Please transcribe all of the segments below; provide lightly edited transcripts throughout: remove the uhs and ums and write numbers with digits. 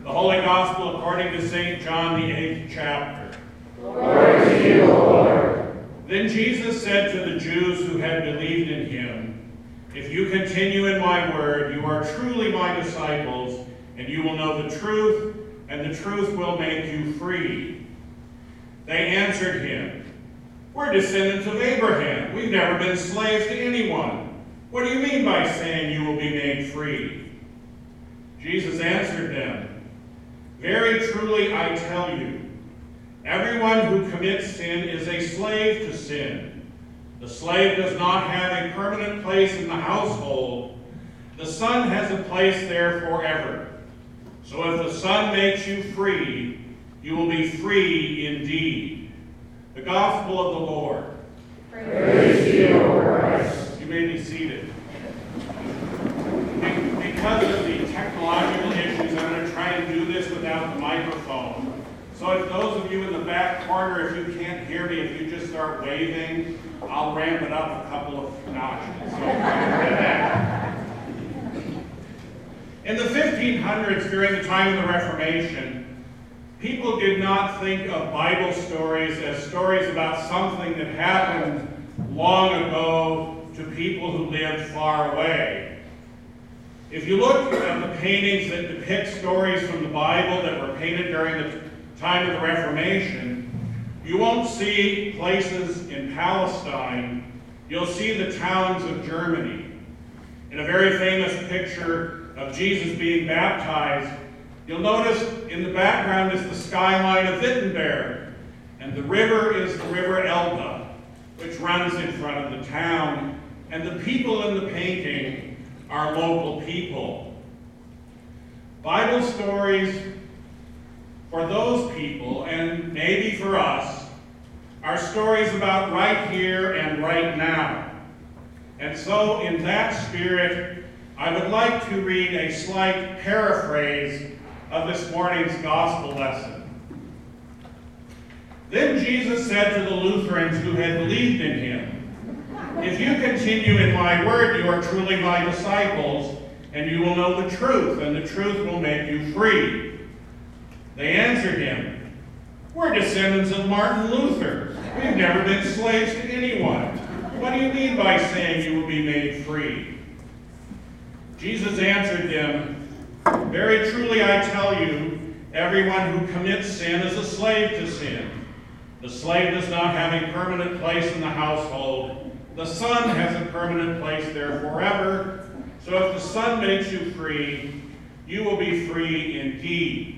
The Holy Gospel according to St. John, the 8th chapter. Glory to you, Lord. Then Jesus said to the Jews who had believed in him, "If you continue in my word, you are truly my disciples, and you will know the truth, and the truth will make you free." They answered him, "We're descendants of Abraham. We've never been slaves to anyone. What do you mean by saying you will be made free?" Jesus answered them, "Very truly I tell you, everyone who commits sin is a slave to sin. The slave does not have a permanent place in the household. The Son has a place there forever. So if the Son makes you free, you will be free indeed." The Gospel of the Lord. Praise to you, O Christ. You may be seated. Because of the technological issues, I'm going to try and do this without the microphone. So if those of you in the back corner, if you can't hear me, if you just start waving, I'll ramp it up a couple of notches. So in the 1500s, during the time of the Reformation, people did not think of Bible stories as stories about something that happened long ago to people who lived far away. If you look at the paintings that depict stories from the Bible that were painted during the time of the Reformation, you won't see places in Palestine. You'll see the towns of Germany. In a very famous picture of Jesus being baptized, you'll notice in the background is the skyline of Wittenberg, and the river is the river Elbe, which runs in front of the town, and the people in the painting are local people. Bible stories for those people, and maybe for us, are stories about right here and right now. And so in that spirit, I would like to read a slight paraphrase of this morning's gospel lesson. Then Jesus said to the Lutherans who had believed in him, "If you continue in my word, you are truly my disciples, and you will know the truth, and the truth will make you free." They answered him, "We're descendants of Martin Luther. We've never been slaves to anyone. What do you mean by saying you will be made free?" Jesus answered them, "Very truly I tell you, everyone who commits sin is a slave to sin. The slave does not have a permanent place in the household. The Son has a permanent place there forever. So if the Son makes you free, you will be free indeed."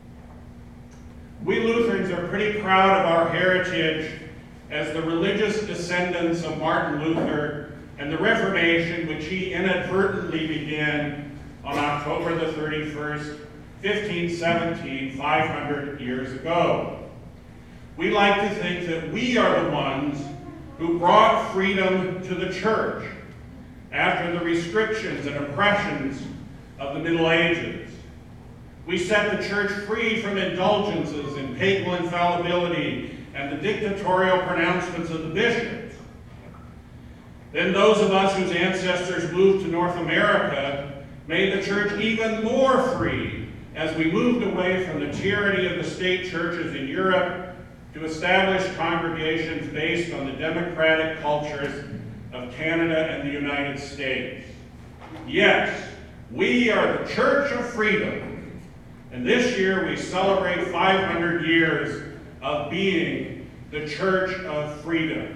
We Lutherans are pretty proud of our heritage as the religious descendants of Martin Luther and the Reformation, which he inadvertently began on October the 31st, 1517, 500 years ago. We like to think that we are the ones who brought freedom to the church after the restrictions and oppressions of the Middle Ages. We set the church free from indulgences and papal infallibility and the dictatorial pronouncements of the bishops. Then those of us whose ancestors moved to North America made the church even more free as we moved away from the tyranny of the state churches in Europe to establish congregations based on the democratic cultures of Canada and the United States. Yes, we are the Church of Freedom. And this year we celebrate 500 years of being the Church of Freedom.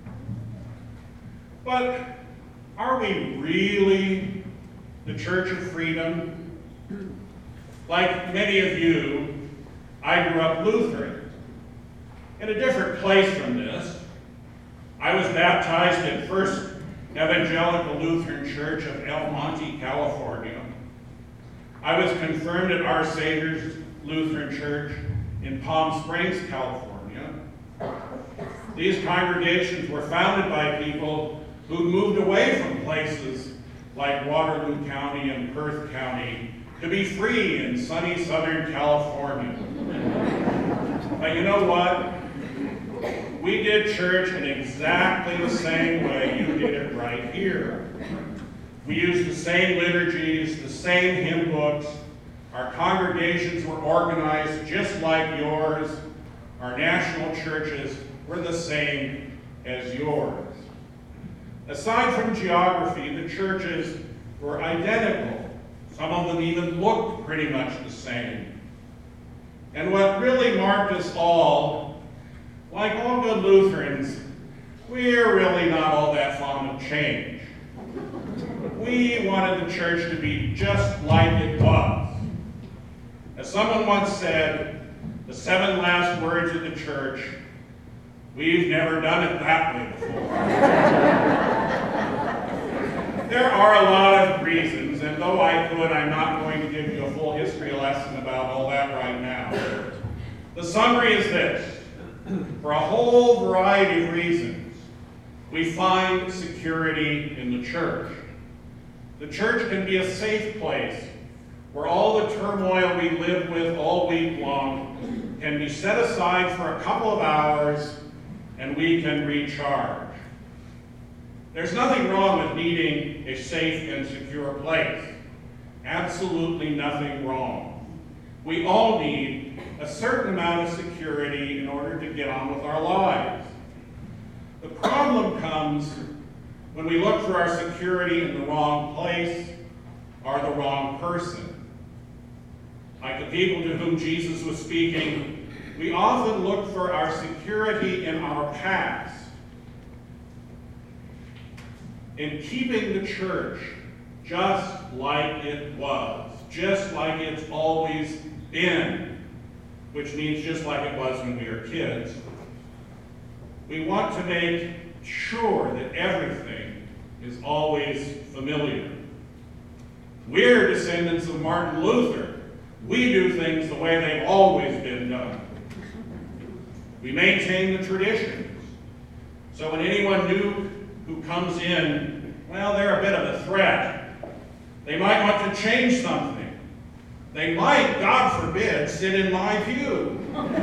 But are we really the Church of Freedom? Like many of you, I grew up Lutheran. In a different place from this, I was baptized at First Evangelical Lutheran Church of El Monte, California. I was confirmed at Our Savior's Lutheran Church in Palm Springs, California. These congregations were founded by people who moved away from places like Waterloo County and Perth County to be free in sunny Southern California. But you know what? We did church in exactly the same way you did it right here. We used the same liturgies, the same hymn books, Our congregations were organized just like yours. Our national churches were the same as yours. Aside from geography, the churches were identical. Some of them even looked pretty much the same. And what really marked us all, like all good Lutherans, we're really not all that fond of change. We wanted the church to be just like it was. As someone once said, the 7 last words of the church, we've never done it that way before. There are a lot of reasons, and though I could, I'm not going to give you a full history lesson about all that right now. The summary is this. For a whole variety of reasons, we find security in the church. The church can be a safe place where all the turmoil we live with all week long can be set aside for a couple of hours and we can recharge. There's nothing wrong with needing a safe and secure place. Absolutely nothing wrong. We all need a certain amount of security in order to get on with our lives. The problem comes when we look for our security in the wrong place or the wrong person. Like the people to whom Jesus was speaking, we often look for our security in our past. In keeping the church just like it was, just like it's always been, which means just like it was when we were kids. We want to make sure that everything is always familiar. We're descendants of Martin Luther. We do things the way they've always been done. We maintain the traditions. So when anyone new who comes in, well, they're a bit of a threat. They might want to change something. They might, God forbid, sit in my pew.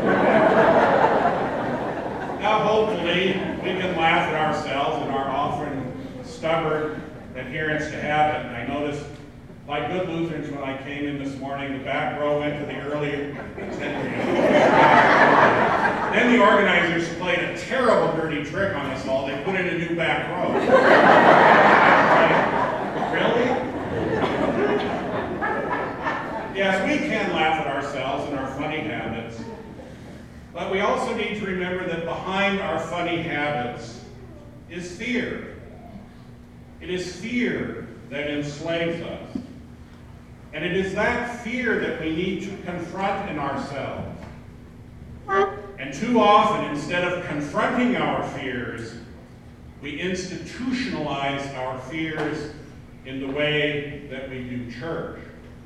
Now, hopefully, we can laugh at ourselves and our often stubborn adherence to habit. I noticed, like good Lutherans, when I came in this morning, the back row went to the earlier attendee. Then the organizers played a terrible dirty trick on us all. They put in a new back row. Really? Yes, we can laugh at ourselves and our funny habits, but we also need to remember that behind our funny habits is fear. It is fear that enslaves us. And it is that fear that we need to confront in ourselves. And too often, instead of confronting our fears, we institutionalize our fears in the way that we do church.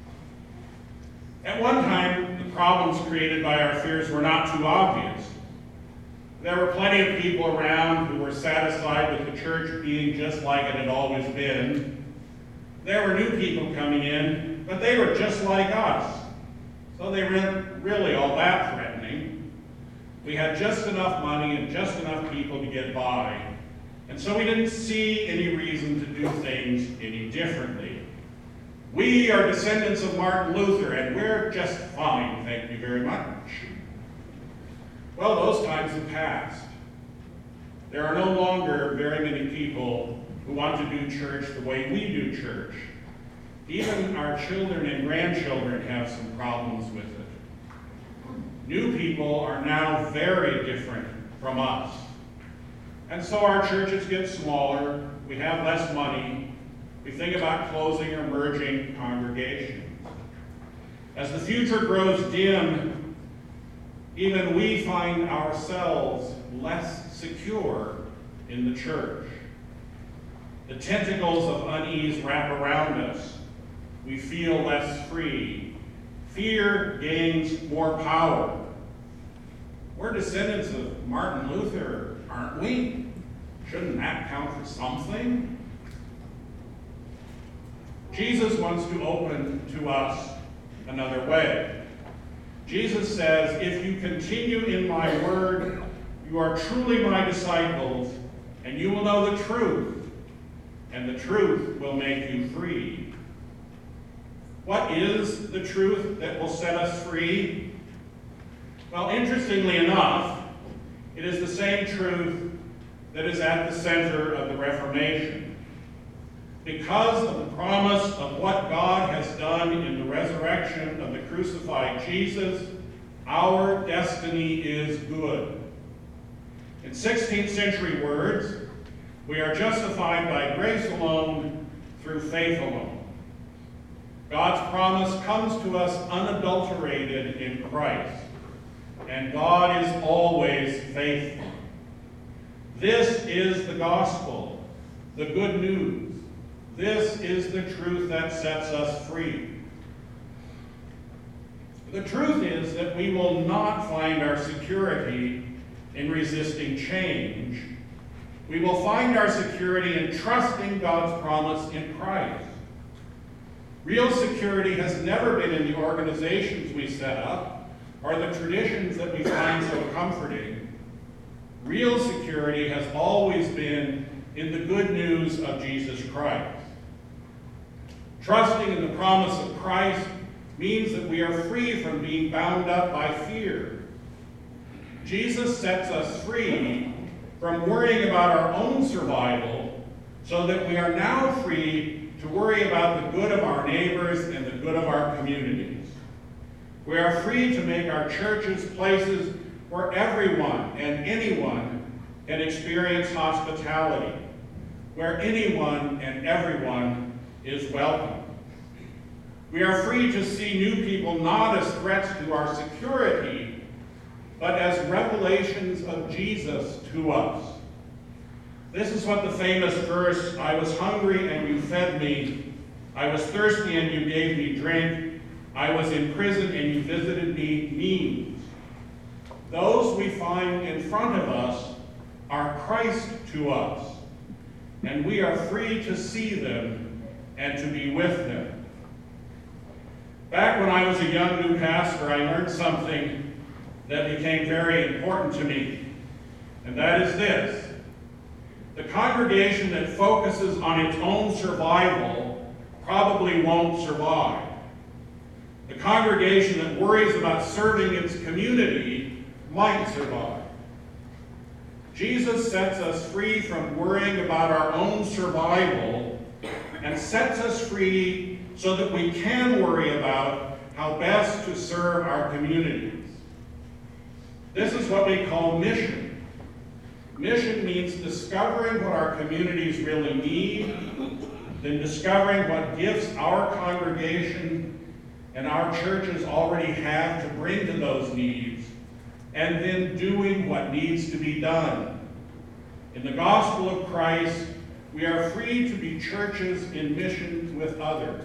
At one time, the problems created by our fears were not too obvious. There were plenty of people around who were satisfied with the church being just like it had always been. There were new people coming in, but they were just like us. So they weren't really all that threatening. We had just enough money and just enough people to get by. And so we didn't see any reason to do things any differently. We are descendants of Martin Luther, and we're just fine, thank you very much. Well, those times have passed. There are no longer very many people who want to do church the way we do church. Even our children and grandchildren have some problems with it. New people are now very different from us. And so our churches get smaller, we have less money, we think about closing or merging congregations. As the future grows dim, even we find ourselves less secure in the church. The tentacles of unease wrap around us. We feel less free. Fear gains more power. We're descendants of Martin Luther, aren't we? Shouldn't that count for something? Jesus wants to open to us another way. Jesus says, if you continue in my word, you are truly my disciples, and you will know the truth, and the truth will make you free. What is the truth that will set us free? Well, interestingly enough, it is the same truth that is at the center of the Reformation. Because of the promise of what God has done in the resurrection of the crucified Jesus, our destiny is good. In 16th century words, we are justified by grace alone, through faith alone. God's promise comes to us unadulterated in Christ, and God is always faithful. This is the gospel, the good news. This is the truth that sets us free. The truth is that we will not find our security in resisting change. We will find our security in trusting God's promise in Christ. Real security has never been in the organizations we set up or the traditions that we find so comforting. Real security has always been in the good news of Jesus Christ. Trusting in the promise of Christ means that we are free from being bound up by fear. Jesus sets us free from worrying about our own survival so that we are now free to worry about the good of our neighbors and the good of our communities. We are free to make our churches places where everyone and anyone can experience hospitality, where anyone and everyone is welcome. We are free to see new people not as threats to our security, but as revelations of Jesus to us. This is what the famous verse, "I was hungry and you fed me, I was thirsty and you gave me drink, I was in prison and you visited me," means. Those we find in front of us are Christ to us, and we are free to see them and to be with them. Back when I was a young new pastor, I learned something that became very important to me, and that is this. The congregation that focuses on its own survival probably won't survive. The congregation that worries about serving its community might survive. Jesus sets us free from worrying about our own survival and sets us free so that we can worry about how best to serve our communities. This is what we call mission. Mission means discovering what our communities really need, then discovering what gifts our congregation and our churches already have to bring to those needs, and then doing what needs to be done. In the gospel of Christ, we are free to be churches in mission with others.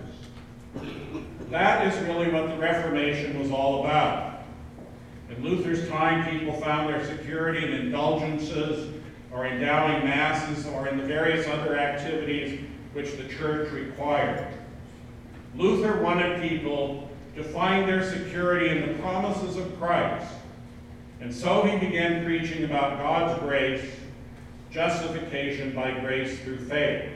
That is really what the Reformation was all about. In Luther's time, people found their security in indulgences or endowing masses or in the various other activities which the church required. Luther wanted people to find their security in the promises of Christ, and so he began preaching about God's grace, justification by grace through faith.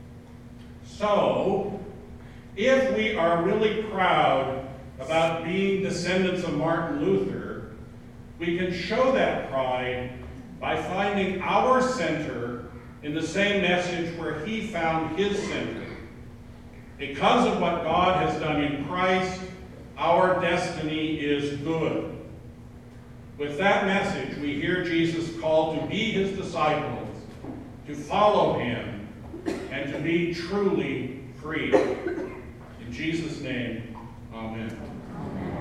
So, if we are really proud about being descendants of Martin Luther, we can show that pride by finding our center in the same message where he found his center. Because of what God has done in Christ, our destiny is good. With that message, we hear Jesus call to be his disciples, to follow him, and to be truly free. In Jesus' name, amen. Amen.